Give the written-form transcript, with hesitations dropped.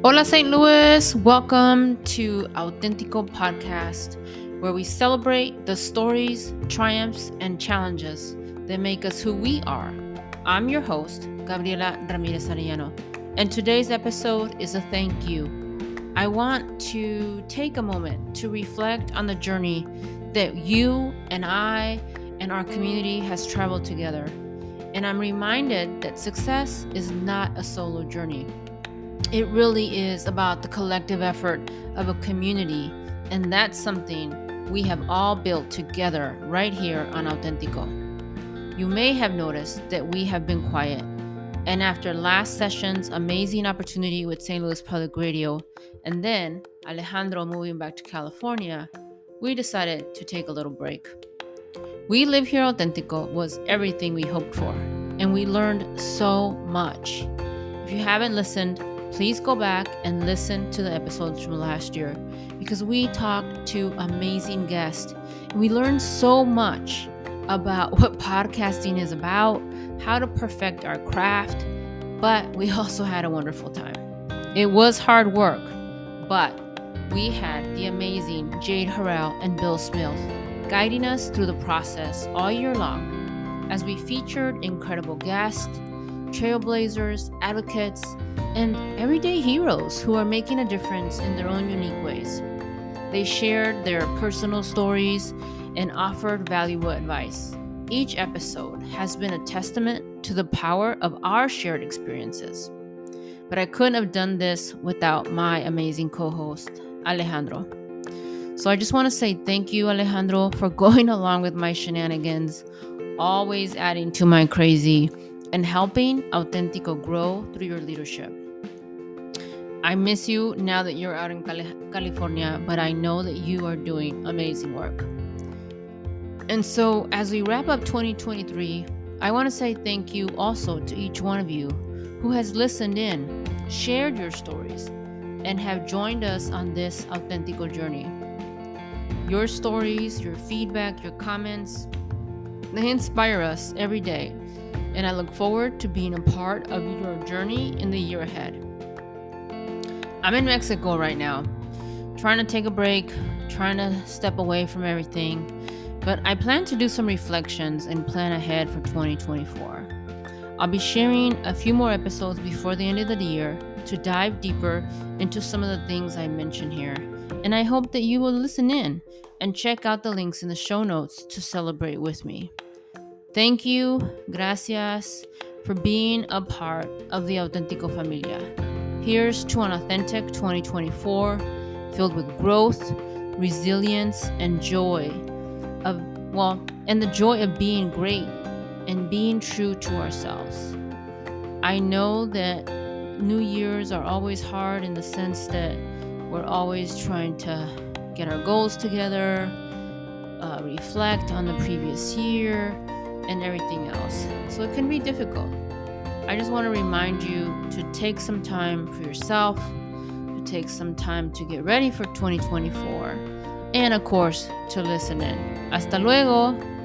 Hola, St. Louis. Welcome to Auténtico Podcast, where we celebrate the stories, triumphs, and challenges that make us who we are. I'm your host, Gabriela Ramirez Arellano, and today's episode is a thank you. I want to take a moment to reflect on the journey that you and I and our community has traveled together. And I'm reminded that success is not a solo journey. It really is about the collective effort of a community, and that's something we have all built together right here on Auténtico. You may have noticed that we have been quiet, and after last session's amazing opportunity with St. Louis Public Radio, and then Alejandro moving back to California, we decided to take a little break. We Live Here Auténtico was everything we hoped for, and we learned so much. If you haven't listened, please go back and listen to the episodes from last year because we talked to amazing guests and we learned so much about what podcasting is about, how to perfect our craft, but we also had a wonderful time. It was hard work, but we had the amazing Jade Harrell and Bill Smith guiding us through the process all year long as we featured incredible guests, trailblazers, advocates, and everyday heroes who are making a difference in their own unique ways. They shared their personal stories and offered valuable advice. Each episode has been a testament to the power of our shared experiences. But I couldn't have done this without my amazing co-host, Alejandro. So I just want to say thank you, Alejandro, for going along with my shenanigans, always adding to my crazy, and helping Auténtico grow through your leadership. I miss you now that you're out in California, but I know that you are doing amazing work. And so as we wrap up 2023, I want to say thank you also to each one of you who has listened in, shared your stories, and have joined us on this Auténtico journey. Your stories, your feedback, your comments, they inspire us every day. And I look forward to being a part of your journey in the year ahead. I'm in Mexico right now, trying to take a break, trying to step away from everything, but I plan to do some reflections and plan ahead for 2024. I'll be sharing a few more episodes before the end of the year to dive deeper into some of the things I mentioned here, and I hope that you will listen in and check out the links in the show notes to celebrate with me. Thank you, gracias, for being a part of the Auténtico Familia. Here's to an authentic 2024 filled with growth, resilience, and joy and the joy of being great and being true to ourselves. I know that New Year's are always hard in the sense that we're always trying to get our goals together, reflect on the previous year, and everything else. So it can be difficult. I just want to remind you to take some time for yourself, to take some time to get ready for 2024, and of course, to listen in. Hasta luego!